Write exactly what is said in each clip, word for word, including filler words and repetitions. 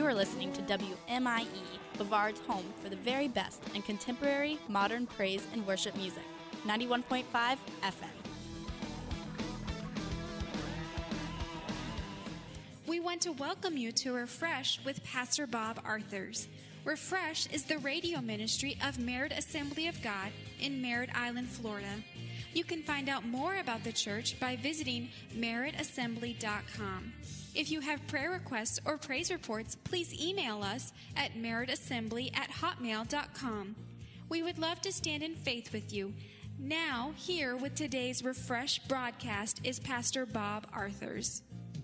are listening to W M I E, Brevard's home for the very best in contemporary, modern praise and worship music. ninety-one point five F M. We want to welcome you to Refresh with Pastor Bob Arthurs. Refresh is the radio ministry of Merritt Assembly of God in Merritt Island, Florida. You can find out more about the church by visiting merritt assembly dot com. If you have prayer requests or praise reports, please email us at merritt assembly at hotmail dot com. We would love to stand in faith with you. Now, here with today's Refresh broadcast is Pastor Bob Arthurs.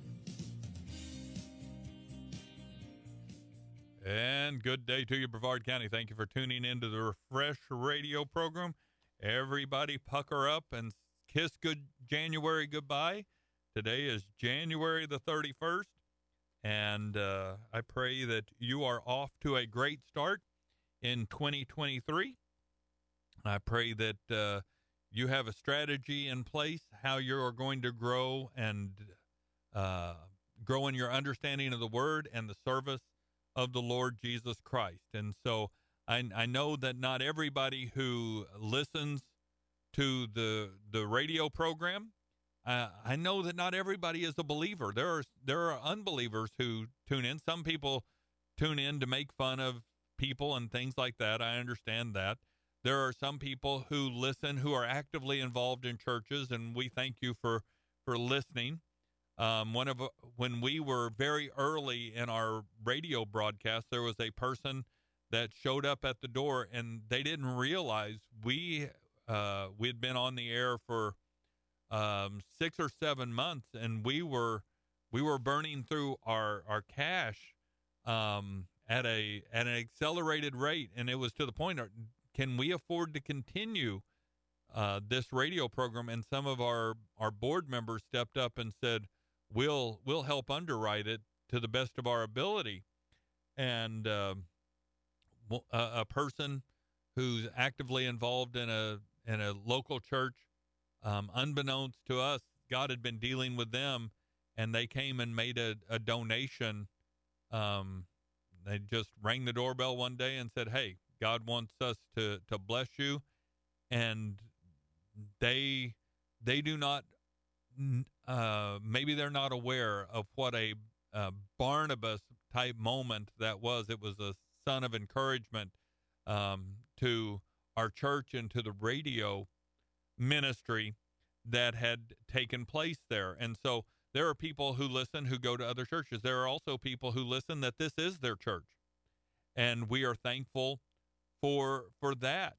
And good day to you, Brevard County. Thank you for tuning into the Refresh radio program. Everybody pucker up and kiss good January goodbye. Today is January the thirty-first, and uh, I pray that you are off to a great start in twenty twenty-three. I pray that uh, you have a strategy in place, how you are going to grow and uh, grow in your understanding of the Word and the service of the Lord Jesus Christ. And so I, I know that not everybody who listens to the the radio program, uh, I know that not everybody is a believer. There are there are unbelievers who tune in. Some people tune in to make fun of people and things like that. I understand that. There are some people who listen who are actively involved in churches, and we thank you for for listening. Um, one of when we were very early in our radio broadcast, there was a person that showed up at the door, and they didn't realize we uh, we had been on the air for um, six or seven months, and we were we were burning through our our cash um, at a at an accelerated rate, and it was to the point: can we afford to continue uh, this radio program? And some of our our board members stepped up and said, We'll we'll help underwrite it to the best of our ability. And uh, a, a person who's actively involved in a in a local church, um, unbeknownst to us, God had been dealing with them, and they came and made a, a donation. Um, they just rang the doorbell one day and said, "Hey, God wants us to to bless you," and they they do not. Uh, maybe they're not aware of what a uh, Barnabas type moment that was. It was a son of encouragement um, to our church and to the radio ministry that had taken place there. And so there are people who listen who go to other churches. There are also people who listen that this is their church, and we are thankful for for that.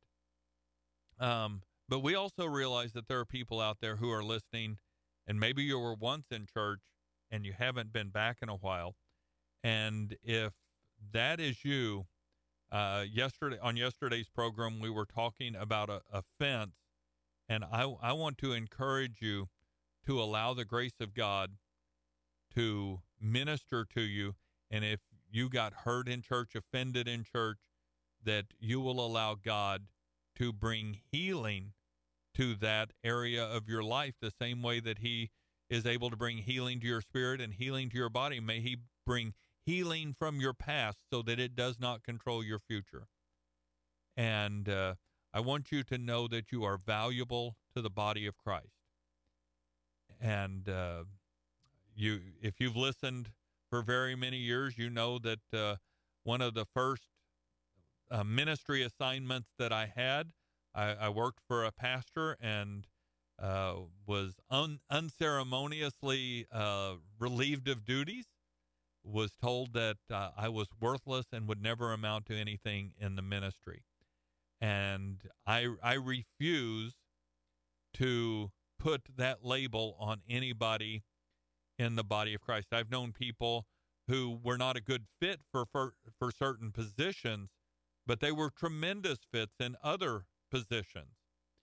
Um, but we also realize that there are people out there who are listening. And maybe you were once in church and you haven't been back in a while. And if that is you, uh, yesterday on yesterday's program, we were talking about a, a fence. And I, I want to encourage you to allow the grace of God to minister to you. And if you got hurt in church, offended in church, that you will allow God to bring healing to that area of your life, the same way that he is able to bring healing to your spirit and healing to your body. May he bring healing from your past so that it does not control your future. And uh, I want you to know that you are valuable to the body of Christ. And uh, you, if you've listened for very many years, you know that uh, one of the first uh, ministry assignments that I had, I, I worked for a pastor and uh, was un, unceremoniously uh, relieved of duties, was told that uh, I was worthless and would never amount to anything in the ministry. And I, I refuse to put that label on anybody in the body of Christ. I've known people who were not a good fit for, for, for certain positions, but they were tremendous fits in other positions.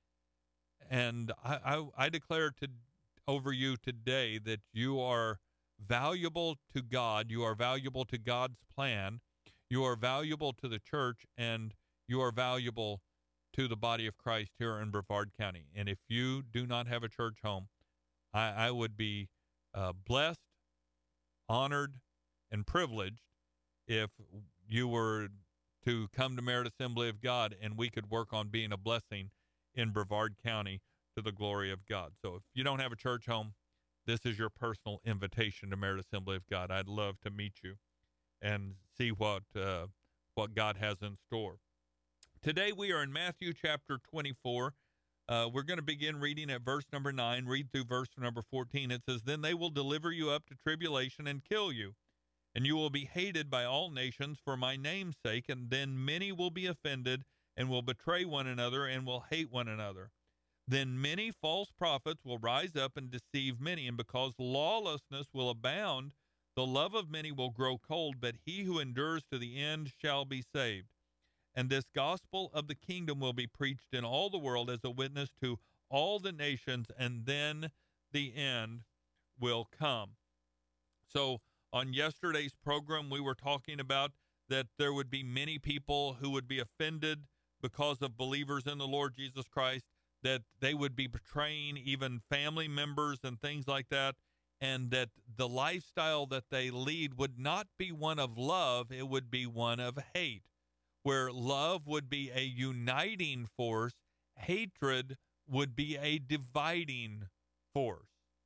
And I, I, I declare to over you today that you are valuable to God. You are valuable to God's plan. You are valuable to the church, and you are valuable to the body of Christ here in Brevard County. And if you do not have a church home, I, I would be uh, blessed, honored, and privileged if you were to come to Merit Assembly of God and we could work on being a blessing in Brevard County to the glory of God. So if you don't have a church home, this is your personal invitation to Merit Assembly of God. I'd love to meet you and see what uh, what God has in store. Today we are in Matthew chapter twenty-four. Uh, we're going to begin reading at verse number nine, read through verse number fourteen. It says, "Then they will deliver you up to tribulation and kill you, and you will be hated by all nations for my name's sake, and then many will be offended and will betray one another and will hate one another. Then many false prophets will rise up and deceive many, and because lawlessness will abound, the love of many will grow cold, but he who endures to the end shall be saved. And this gospel of the kingdom will be preached in all the world as a witness to all the nations, and then the end will come." So on yesterday's program, we were talking about that there would be many people who would be offended because of believers in the Lord Jesus Christ, that they would be betraying even family members and things like that, and that the lifestyle that they lead would not be one of love, it would be one of hate. Where love would be a uniting force, hatred would be a dividing force.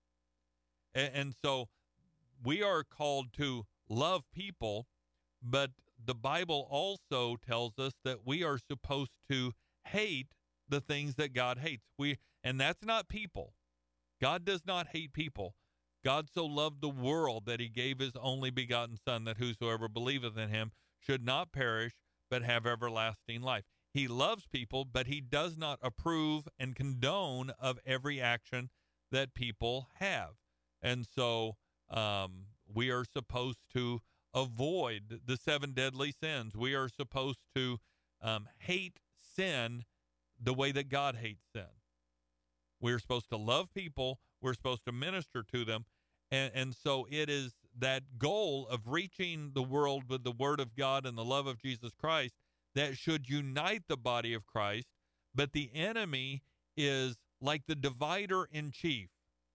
And, and so we are called to love people, but the Bible also tells us that we are supposed to hate the things that God hates. We, and that's not people. God does not hate people. God so loved the world that he gave his only begotten Son, that whosoever believeth in him should not perish, but have everlasting life. He loves people, but he does not approve and condone of every action that people have. And so um, we are supposed to avoid the seven deadly sins. We are supposed to um, hate sin the way that God hates sin. We're supposed to love people. We're supposed to minister to them. And, and so it is that goal of reaching the world with the word of God and the love of Jesus Christ that should unite the body of Christ. But the enemy is like the divider in chief.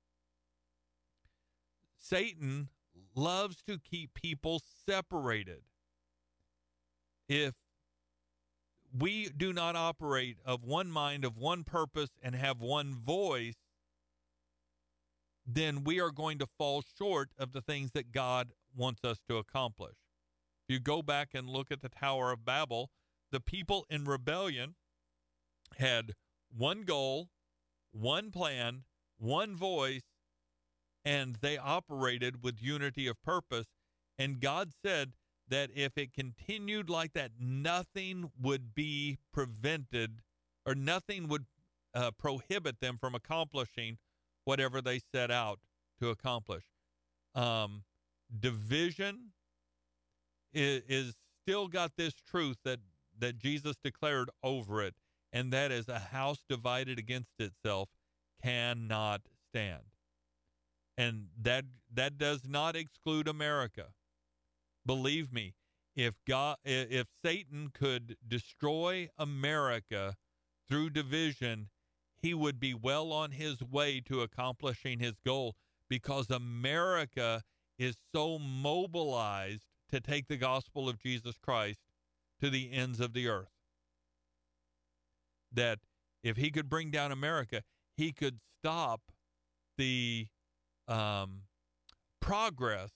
Satan loves to keep people separated. If we do not operate of one mind, of one purpose, and have one voice, then we are going to fall short of the things that God wants us to accomplish. If you go back and look at the Tower of Babel, the people in rebellion had one goal, one plan, one voice, and they operated with unity of purpose. And God said that if it continued like that, nothing would be prevented, or nothing would uh, prohibit them from accomplishing whatever they set out to accomplish. Um, division is, is still got this truth that, that Jesus declared over it, and that is, a house divided against itself cannot stand. And that that does not exclude America. Believe me, if God, if Satan could destroy America through division, he would be well on his way to accomplishing his goal, because America is so mobilized to take the gospel of Jesus Christ to the ends of the earth, that if he could bring down America, he could stop the um, progress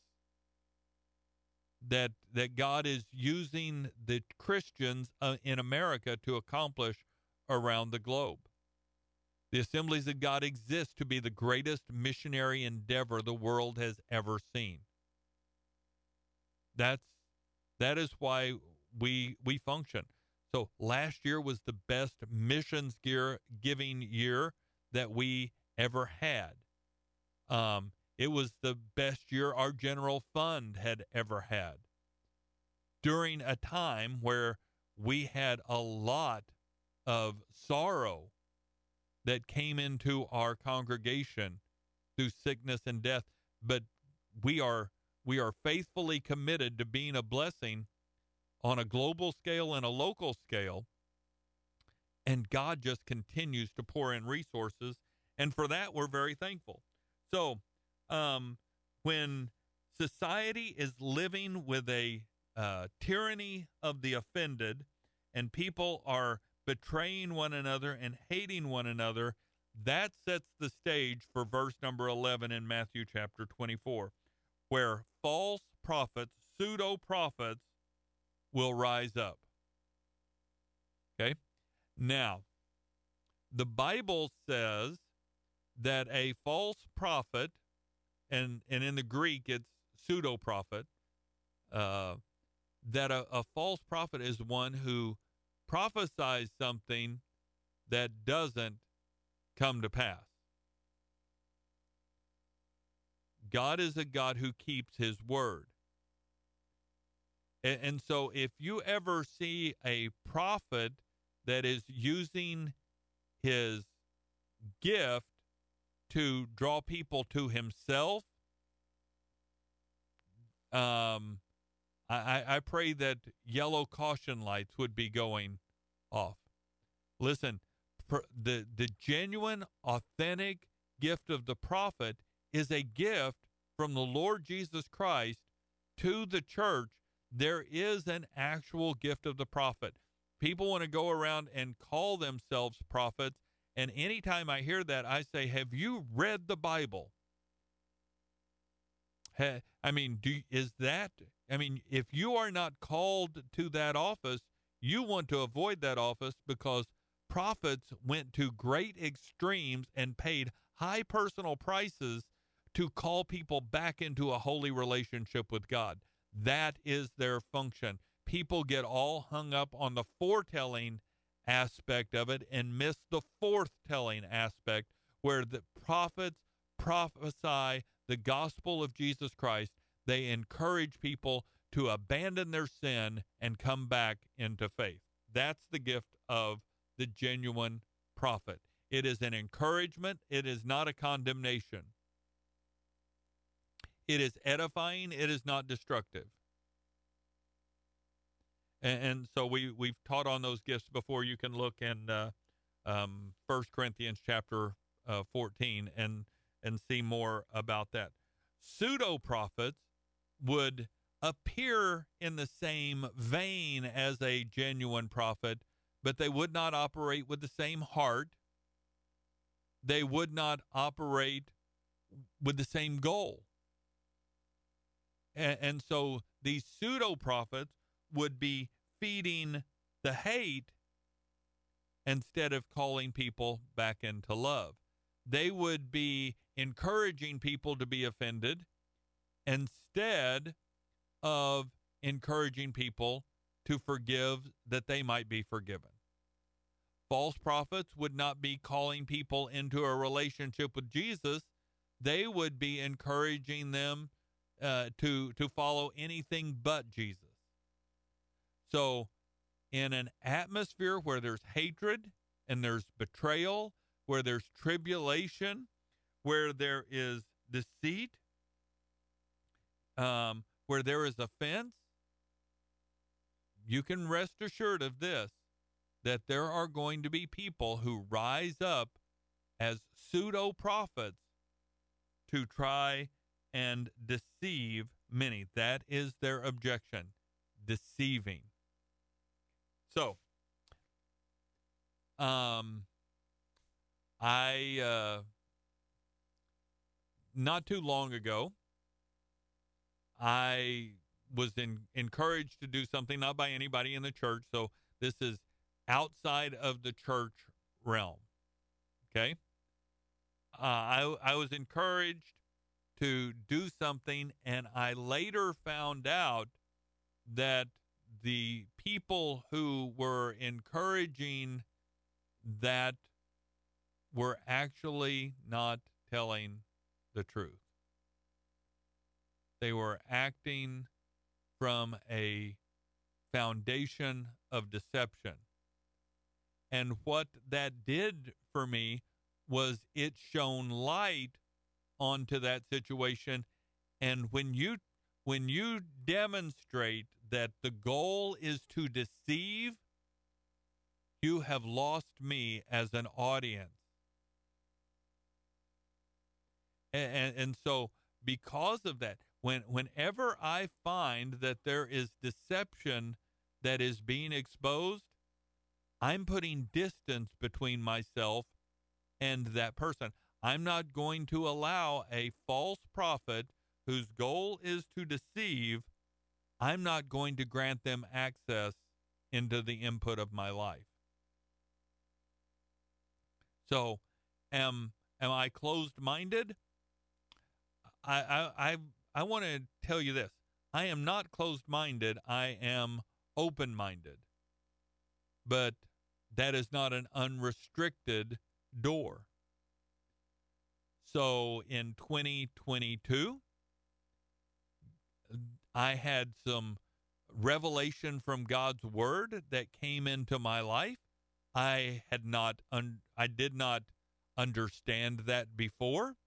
that that God is using the Christians uh, in America to accomplish around the globe. The Assemblies of God exist to be the greatest missionary endeavor the world has ever seen. That's that is why we we function. So last year was the best missions gear giving year that we ever had. Um, it was the best year our general fund had ever had. During a time where we had a lot of sorrow that came into our congregation through sickness and death, but we are we are faithfully committed to being a blessing on a global scale and a local scale, and God just continues to pour in resources, and for that we're very thankful. So um, when society is living with a uh, tyranny of the offended, and people are betraying one another and hating one another, that sets the stage for verse number eleven in Matthew chapter twenty-four, where false prophets, pseudo prophets, will rise up. Okay? Now, the Bible says that a false prophet, and, and in the Greek it's pseudo prophet, uh, that a, a false prophet is one who prophesies something that doesn't come to pass. God is a God who keeps his word. And, and so if you ever see a prophet that is using his gift to draw people to himself, um, I, I pray that yellow caution lights would be going off. Listen, the, the genuine, authentic gift of the prophet is a gift from the Lord Jesus Christ to the church. There is an actual gift of the prophet. People want to go around and call themselves prophets, and anytime I hear that, I say, have you read the Bible? I mean, do is that, I mean, if you are not called to that office, you want to avoid that office, because prophets went to great extremes and paid high personal prices to call people back into a holy relationship with God. That is their function. People get all hung up on the foretelling aspect of it and miss the forthtelling aspect, where the prophets prophesy the gospel of Jesus Christ. They encourage people to abandon their sin and come back into faith. That's the gift of the genuine prophet. It is an encouragement. It is not a condemnation. It is edifying. It is not destructive. And, and so we, we've taught on those gifts before. You can look in uh, um, First Corinthians chapter uh, fourteen and, and see more about that. Pseudo-prophets would appear in the same vein as a genuine prophet, but they would not operate with the same heart. They would not operate with the same goal. And, and so these pseudo-prophets would be feeding the hate instead of calling people back into love. They would be encouraging people to be offended instead of encouraging people to forgive that they might be forgiven. False prophets would not be calling people into a relationship with Jesus. They would be encouraging them uh, to, to follow anything but Jesus. So in an atmosphere where there's hatred and there's betrayal, where there's tribulation, where there is deceit, um, where there is offense, you can rest assured of this, that there are going to be people who rise up as pseudo-prophets to try and deceive many. That is their objection, deceiving. So, um, I, uh, not too long ago, I was in, encouraged to do something, not by anybody in the church, so this is outside of the church realm, okay? Uh, I, I was encouraged to do something, and I later found out that the people who were encouraging that were actually not telling the truth. They were acting from a foundation of deception. And what that did for me was it shone light onto that situation. And when you when you demonstrate that the goal is to deceive, you have lost me as an audience. And, and, and so because of that, when whenever I find that there is deception that is being exposed, I'm putting distance between myself and that person. I'm not going to allow a false prophet whose goal is to deceive. I'm not going to grant them access into the input of my life. So, am am I closed-minded? I I I, I want to tell you this. I am not closed-minded. I am open-minded. But that is not an unrestricted door. So in twenty twenty-two, I had some revelation from God's word that came into my life. I had not, un- I did not understand that before.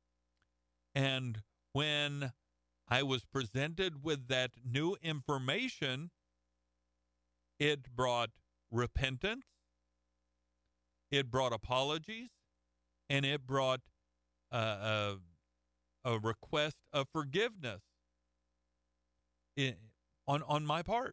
And when I was presented with that new information, it brought repentance, it brought apologies, and it brought uh, a, a request of forgiveness in, on on my part.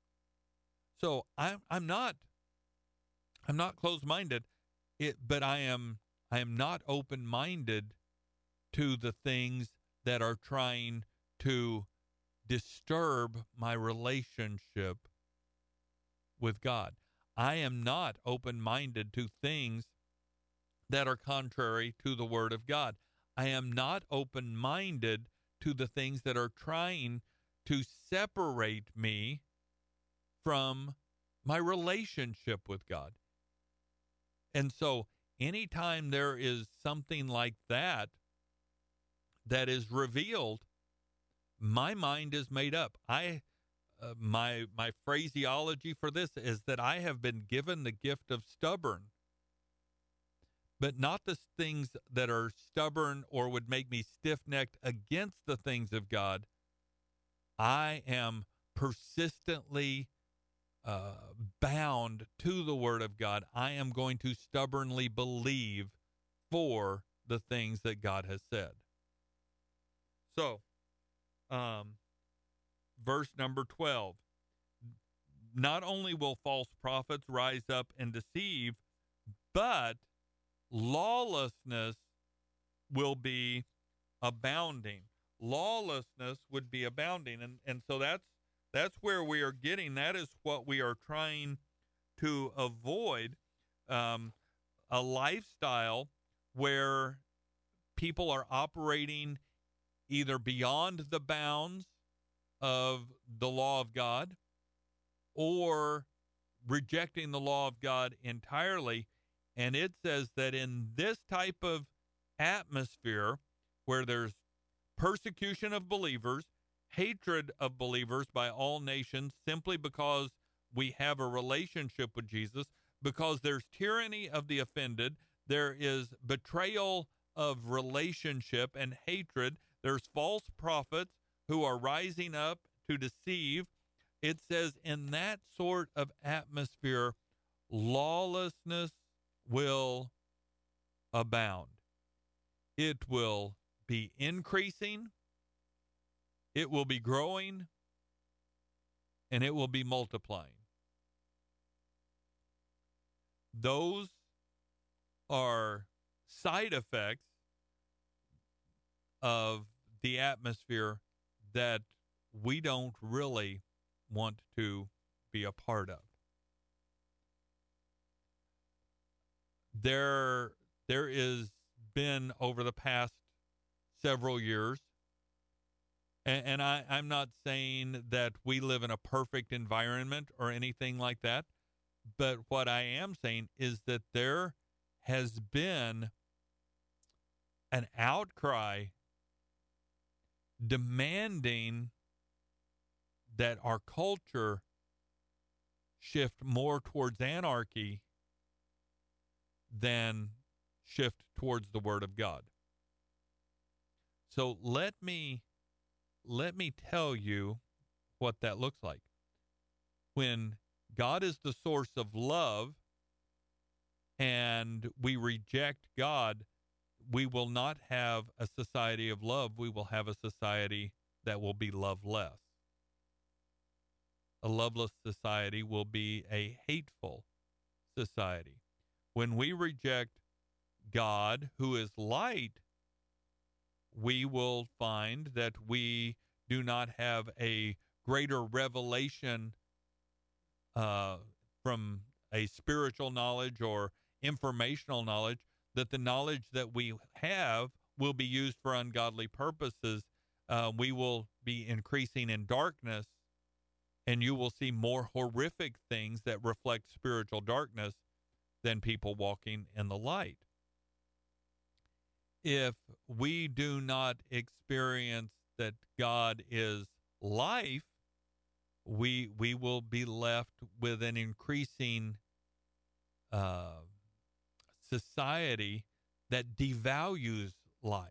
So I'm I'm not I'm not closed-minded, it, but I am I am not open-minded to the things that are trying to disturb my relationship with God. I am not open-minded to things that are contrary to the Word of God. I am not open-minded to the things that are trying to separate me from my relationship with God. And so anytime there is something like that that is revealed, my mind is made up. I uh, my my phraseology for this is that I have been given the gift of stubborn, but not the things that are stubborn or would make me stiff-necked against the things of God. I am persistently uh, bound to the Word of God. I am going to stubbornly believe for the things that God has said. So, um, verse number twelve. Not only will false prophets rise up and deceive, but lawlessness will be abounding. Lawlessness would be abounding. And, and so that's that's where we are getting. That is what we are trying to avoid, um, a lifestyle where people are operating either beyond the bounds of the law of God or rejecting the law of God entirely. And it says that in this type of atmosphere where there's persecution of believers, hatred of believers by all nations simply because we have a relationship with Jesus, because there's tyranny of the offended, there is betrayal of relationship and hatred, there's false prophets who are rising up to deceive. It says in that sort of atmosphere, lawlessness will abound. It will be increasing, it will be growing, and it will be multiplying. Those are side effects of the atmosphere that we don't really want to be a part of. There, there is been over the past several years, and, and I, I'm not saying that we live in a perfect environment or anything like that, but what I am saying is that there has been an outcry demanding that our culture shift more towards anarchy than shift towards the Word of God. So let me let me tell you what that looks like. When God is the source of love and we reject God, we will not have a society of love. We will have a society that will be loveless. A loveless society will be a hateful society. When we reject God, who is light, we will find that we do not have a greater revelation uh, from a spiritual knowledge or informational knowledge, that the knowledge that we have will be used for ungodly purposes. Uh, we will be increasing in darkness, and you will see more horrific things that reflect spiritual darkness than people walking in the light. If we do not experience that God is life, we we will be left with an increasing uh, society that devalues life.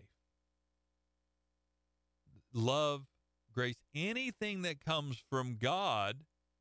Love, grace, anything that comes from God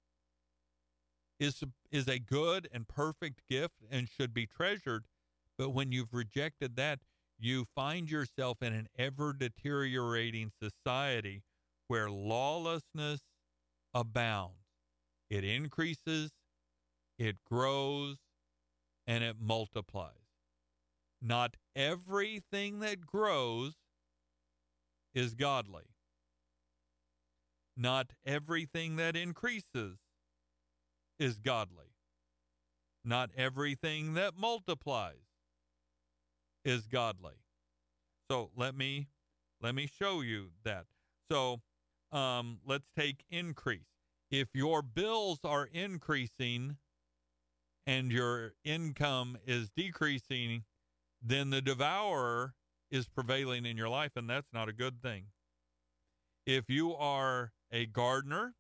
is is a good and perfect gift and should be treasured. But when you've rejected that, you find yourself in an ever deteriorating society where lawlessness abounds. It increases, it grows, and it multiplies. Not everything that grows is godly. Not everything that increases is godly. Not everything that multiplies is godly. So let me let me show you that. So um, let's take increase. If your bills are increasing and your income is decreasing, then the devourer is prevailing in your life, and that's not a good thing. If you are a gardener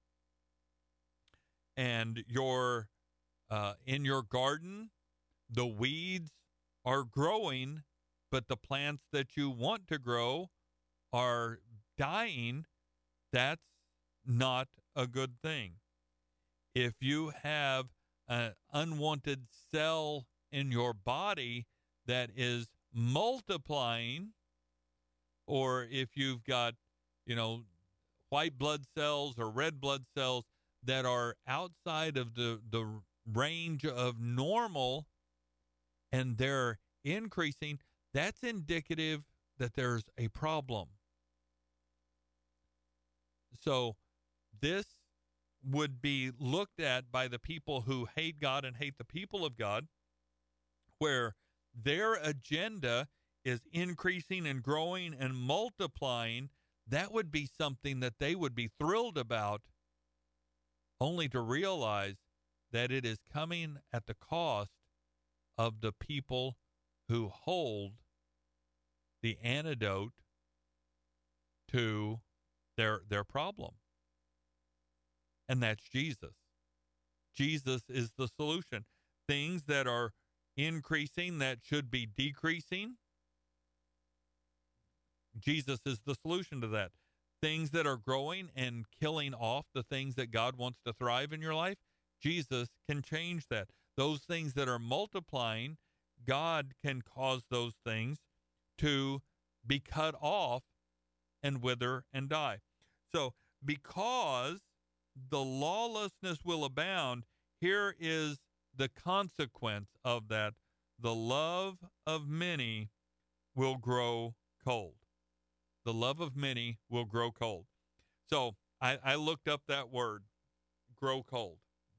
and you're uh, in your garden, the weeds are growing, but the plants that you want to grow are dying, that's not a good thing. If you have an unwanted cell in your body that is multiplying, or if you've got, you know, white blood cells or red blood cells that are outside of the, the range of normal and they're increasing, that's indicative that there's a problem. So this would be looked at by the people who hate God and hate the people of God, where their agenda is increasing and growing and multiplying. That would be something that they would be thrilled about, only to realize that it is coming at the cost of the people who hold the antidote to their their problem. And that's Jesus. Jesus is the solution. Things that are increasing that should be decreasing, Jesus is the solution to that. Things that are growing and killing off the things that God wants to thrive in your life, Jesus can change that. Those things that are multiplying, God can cause those things to be cut off and wither and die. So because the lawlessness will abound, here is the consequence of that. The love of many will grow cold. The love of many will grow cold. So I, I looked up that word, grow cold.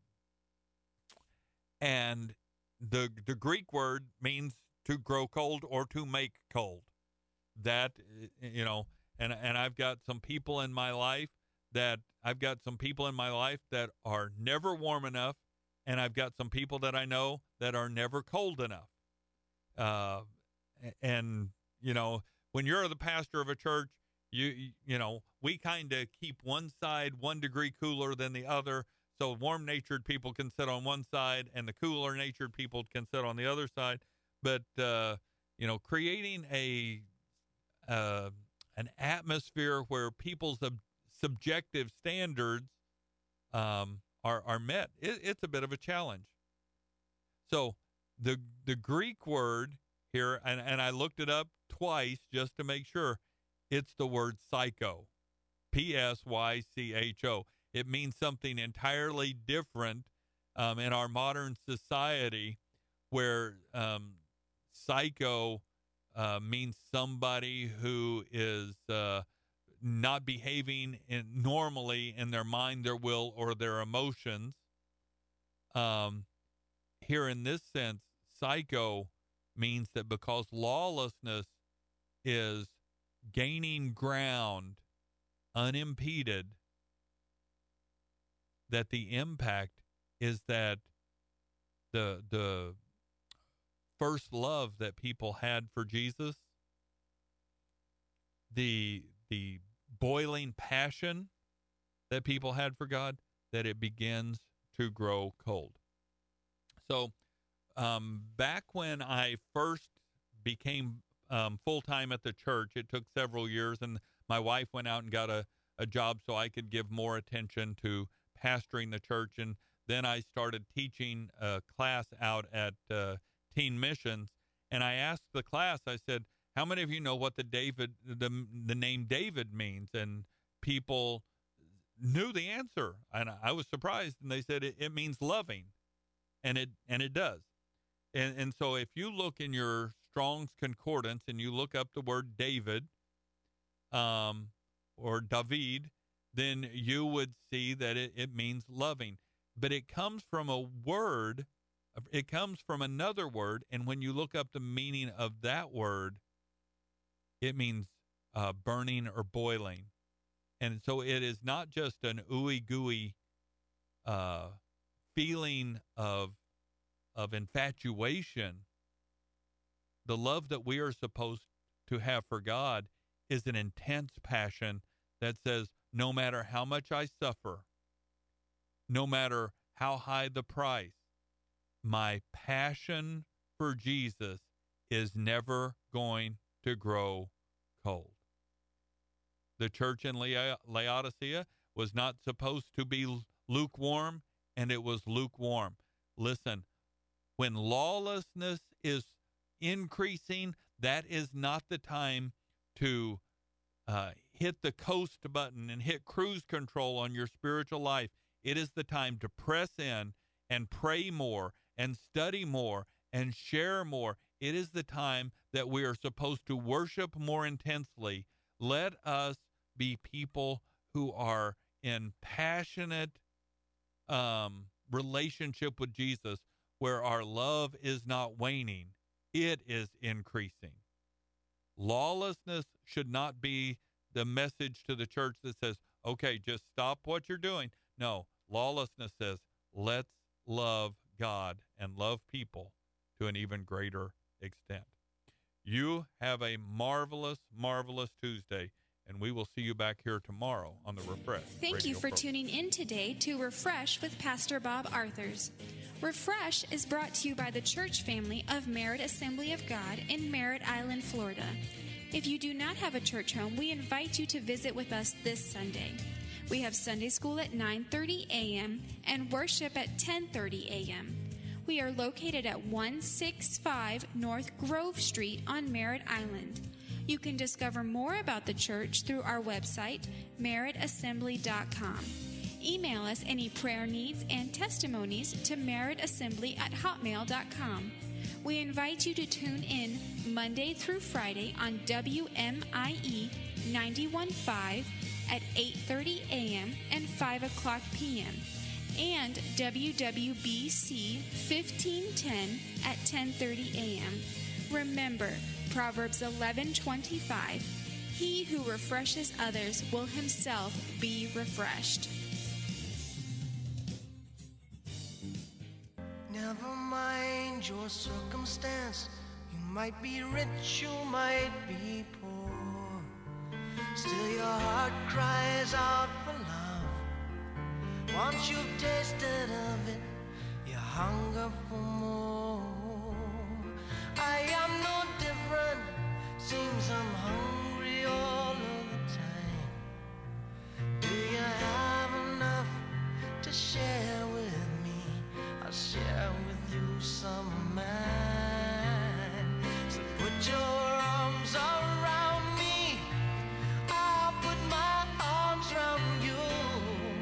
And the the Greek word means to grow cold or to make cold. That, you know, and and I've got some people in my life that I've got some people in my life that are never warm enough, and I've got some people that I know that are never cold enough. Uh, and you know, when you're the pastor of a church, you you know, we kind of keep one side one degree cooler than the other. So warm-natured people can sit on one side, and the cooler-natured people can sit on the other side. But uh, you know, creating a uh, an atmosphere where people's ob- subjective standards um, are are met, it, it's a bit of a challenge. So the the Greek word here, and, and I looked it up twice just to make sure, it's the word psycho. P S Y C H O. It means something entirely different um, in our modern society, where um, psycho uh, means somebody who is uh, not behaving in, normally in their mind, their will, or their emotions. Um, here in this sense, psycho means that because lawlessness is gaining ground unimpeded, that the impact is that the the first love that people had for Jesus, the the boiling passion that people had for God, that it begins to grow cold. So um, back when I first became um, full-time at the church, it took several years, and my wife went out and got a, a job so I could give more attention to pastoring the church. And then I started teaching a class out at uh, Teen Missions, and I asked the class, I said, how many of you know what the David the the name David means? And people knew the answer, and I was surprised, and they said it, it means loving, and it and it does. And and so if you look in your Strong's Concordance and you look up the word David, um, or David, then you would see that it, it means loving. But it comes from a word, it comes from another word, and when you look up the meaning of that word, it means uh, burning or boiling. And so it is not just an ooey gooey uh, feeling of of infatuation. The love that we are supposed to have for God is an intense passion that says, no matter how much I suffer, no matter how high the price, my passion for Jesus is never going to grow cold. The church in La- Laodicea was not supposed to be lukewarm, and it was lukewarm. Listen, when lawlessness is increasing, that is not the time to uh, hit the coast button and hit cruise control on your spiritual life. It is the time to press in and pray more and study more and share more. It is the time that we are supposed to worship more intensely. Let us be people who are in passionate um, relationship with Jesus, where our love is not waning, it is increasing. Lawlessness should not be the message to the church that says, okay, just stop what you're doing. No, lawlessness says, let's love God and love people to an even greater extent. You have a marvelous, marvelous Tuesday, and we will see you back here tomorrow on the Refresh. Thank Radio you for program. tuning in today to Refresh with Pastor Bob Arthurs. Refresh is brought to you by the church family of Merritt Assembly of God in Merritt Island, Florida. If you do not have a church home, we invite you to visit with us this Sunday. We have Sunday school at nine thirty a.m. and worship at ten thirty a.m. We are located at one sixty-five North Grove Street on Merritt Island. You can discover more about the church through our website, merritt assembly dot com. Email us any prayer needs and testimonies to merrittassembly at hotmail dot com. We invite you to tune in Monday through Friday on W M I E ninety-one point five at eight thirty a.m. and five o'clock p.m. and W W B C fifteen ten at ten thirty a.m. Remember, Proverbs eleven twenty-five, he who refreshes others will himself be refreshed. Never mind your circumstance. You might be rich, you might be poor. Still your heart cries out for love. Once you've tasted of it, you hunger for more.